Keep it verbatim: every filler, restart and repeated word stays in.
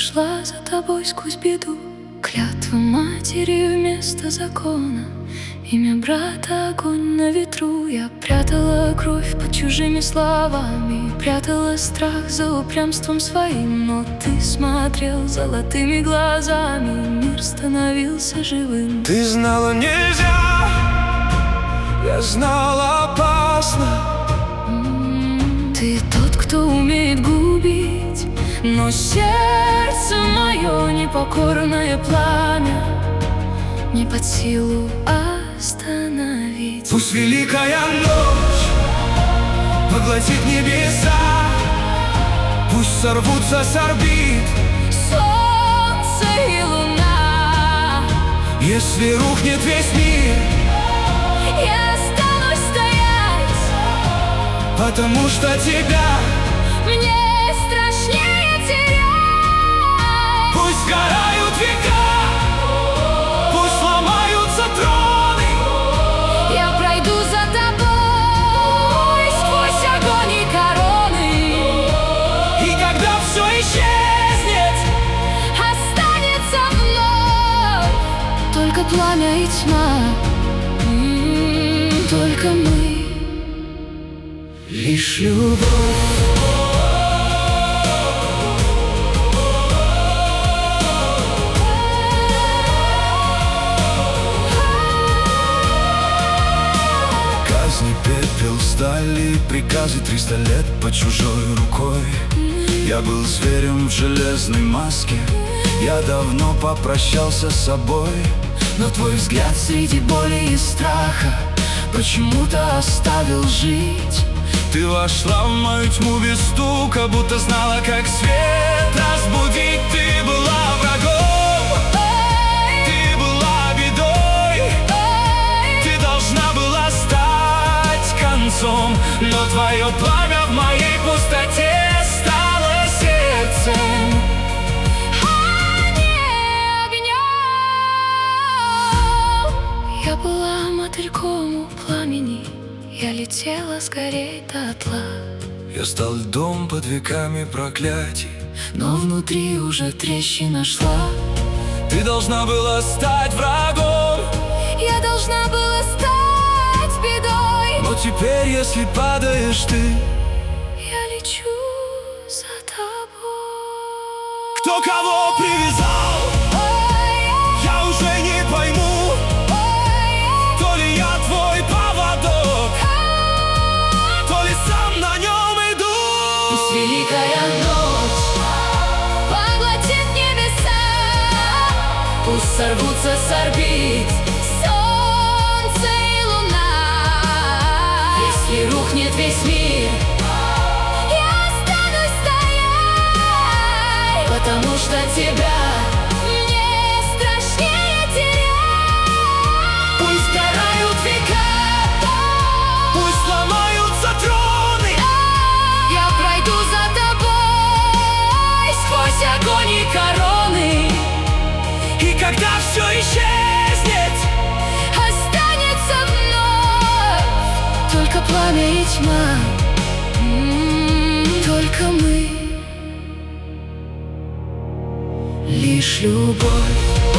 шла за тобой сквозь беду. Клятва матери вместо закона, имя брата огонь на ветру. Я прятала кровь под чужими словами, прятала страх за упрямством своим. Но ты смотрел золотыми глазами, мир становился живым. Ты знала, нельзя, я знала, опасно. Ты тот, кто умеет губить, но сердце мое непокорное пламя не под силу остановить. Пусть великая ночь поглотит небеса, пусть сорвутся с орбит солнце и луна. Если рухнет весь мир, я останусь стоять, потому что тебя мне страшнее терять. Пусть сгорают века, пусть ломаются троны, Я пройду за тобой сквозь огонь и короны. и когда все исчезнет, Останется вновь только пламя и тьма. М, Только мы, лишь любовь. Казни, пепел, стали приказы, триста лет под чужой рукой. Я был зверем в железной маске, я давно попрощался с собой. Но твой взгляд среди боли и страха почему-то оставил жить. Ты вошла в мою тьму без стука, будто знала, как свет разбудить. Ты была врагом, ты была бедой, ты должна была стать концом. Но твое пламя в моей пустоте стало сердцем. а не огнем. Я была мотыльком у пламени, я летела сгореть дотла. Я стал льдом под веками проклятий, Но внутри уже трещина шла. ты должна была стать врагом. Я должна была стать бедой. Но теперь, если падаешь ты, Я лечу за тобой. кто кого привязал, я уже не пойму. То ли я твой поводок, то ли сам на нем иду. Пусть великая ночь поглотит небеса, пусть сорвутся с орбит солнце и луна. Если рухнет весь мир, я останусь стоять, потому что тебя мне страшнее терять. Пусть сгорают века, пусть ломаются троны, Я пройду за тобой сквозь огонь и короны. и когда все исчезнет, Останется вновь только пламя и тьма. М, Только мы, лишь любовь.